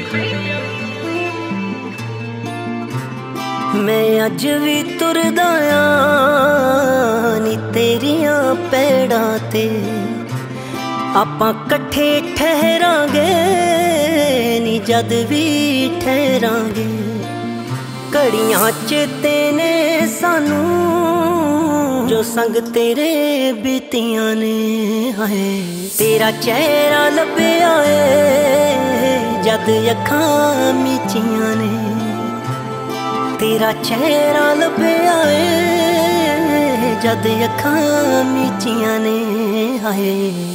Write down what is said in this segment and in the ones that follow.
मैं अज भी तुरदा आ नी तेरियां पैड़ां ते, आपां कट्ठे ठहरांगे नी जद भी ठहरांगे। घड़ियां चेते ने सानू जो संग तेरे बीतियां ने। हाय तेरा चेहरा लभ्या ए जद अखां मीचियां ने। तेरा चेहरा लभ्या ए जद अखां मीचियां ने। हाय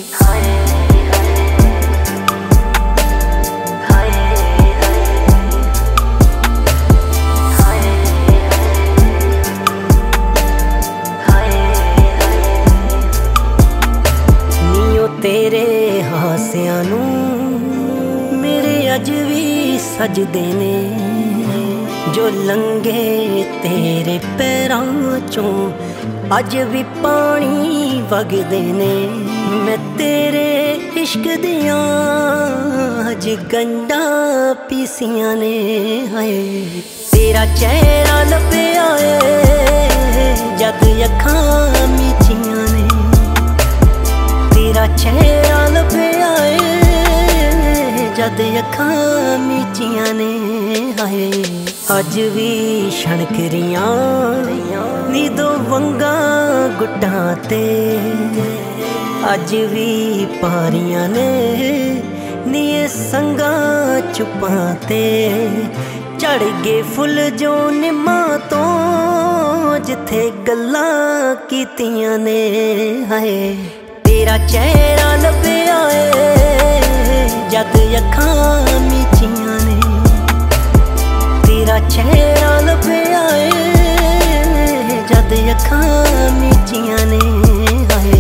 तेरे हासियां नू मेरे अज भी सजदे ने। जो लंघे तेरे पैरां चों अज भी पानी वगदे ने। मैं तेरे इश्क दियां अज गंढां पीसियां ने। हाय तेरा चेहरा लभ्या ए जद अखां मीचियां ने। तेरा चेहरा लभ्या ए जद अखां मीचियां ने। हाय अज भी छणकरियां नी दो वंगा गुट्टां ते। अज भी पारियां ने नी संगा चुप्पां ते। झड़ गए फुल जो निम्मां तो जिथे गल्लां कीतियां ने। हाय तेरा चेहरा लभ्या ए जद अखां मीचियां ने। तेरा चेहरा लभ्या ए जद अखां मीचियां ने। हाय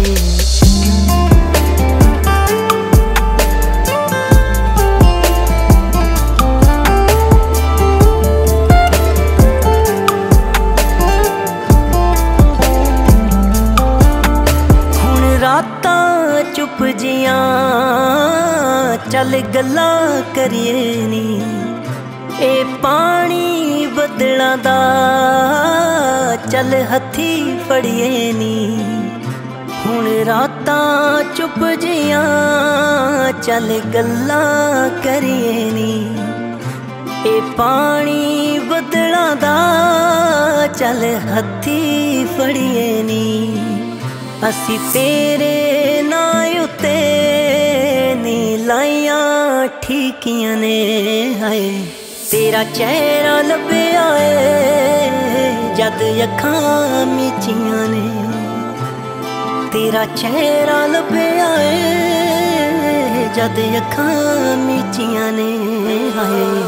चुप जियां चल गल्लां करिए नी। ए पानी बदलां दा चल हथी फड़िए नी। हुण रातां चुप जियां चल गल्लां करिए नी। ए पानी बदलां दा चल हथी फड़िए नी। असी तेरे नां उत्ते नी लाइयां ठीकियां ने। हाय तेरा चेहरा लभ्या ए जद अखां मीचियां ने। तेरा चेहरा लभ्या ए जद अखां मीचियां ने। हाय